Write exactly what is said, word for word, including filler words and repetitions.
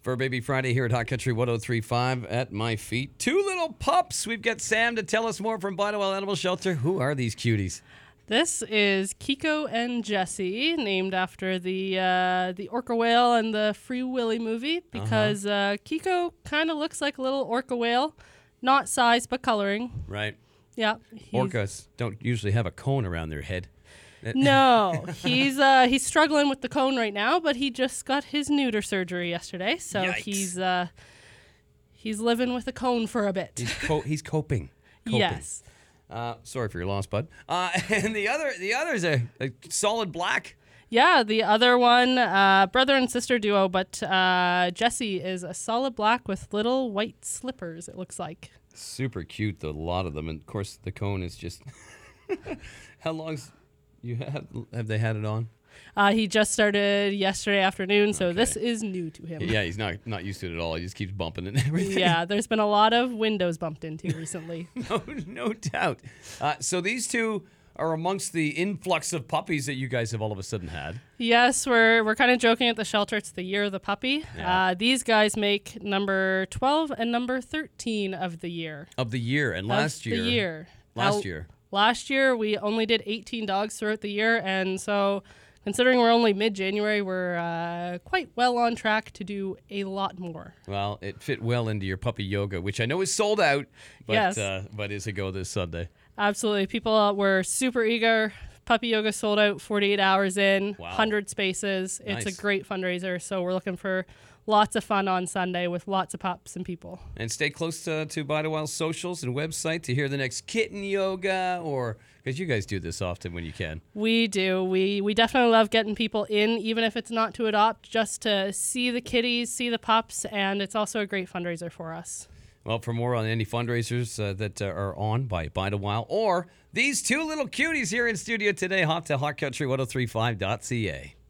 For Baby Friday here at Hot Country one oh three point five at my feet. Two little pups. We've got Sam to tell us more from Bidewell Animal Shelter. Who are these cuties? This is Kiko and Jessie, named after the uh, the orca whale and the Free Willy movie, because uh-huh. uh, Kiko kind of looks like a little orca whale, not size but coloring. Right. Yeah. Orcas don't usually have a cone around their head. No, he's uh, he's struggling with the cone right now, but he just got his neuter surgery yesterday, so Yikes. he's uh, he's living with a cone for a bit. He's, co- he's coping. coping. Yes. Uh, sorry for your loss, bud. Uh, and the other the other's a, a solid black. Yeah, the other one, uh, brother and sister duo, but uh, Jessie is a solid black with little white slippers, it looks like. Super cute, though, a lot of them. And, of course, the cone is just... How long's... You have have they had it on? Uh, he just started yesterday afternoon, so okay. this is new to him. Yeah, he's not not used to it at all. He just keeps bumping and everything. Yeah, there's been a lot of windows bumped into recently. no, no doubt. Uh, so these two are amongst the influx of puppies that you guys have all of a sudden had. Yes, we're we're kind of joking at the shelter. It's the year of the puppy. Yeah. Uh, these guys make number twelve and number thirteen of the year. Of the year, and last of year. The year. Last now, year. Last year, we only did eighteen dogs throughout the year, and so considering we're only mid-January, we're uh, quite well on track to do a lot more. Well, it fit well into your puppy yoga, which I know is sold out, but, yes. uh, but is a go this Sunday. Absolutely. People were super eager. Puppy yoga sold out forty-eight hours in, wow. one hundred spaces. It's Nice. a great fundraiser, so we're looking for lots of fun on Sunday with lots of pups and people. And stay close to, to Bidewell's socials and website to hear the next kitten yoga, or because you guys do this often when you can. We do. We we definitely love getting people in, even if it's not to adopt, just to see the kitties, see the pups, and it's also a great fundraiser for us. Well, for more on any fundraisers uh, that uh, are on by Bidewell or these two little cuties here in studio today, hop to hot country one oh three point five dot c a.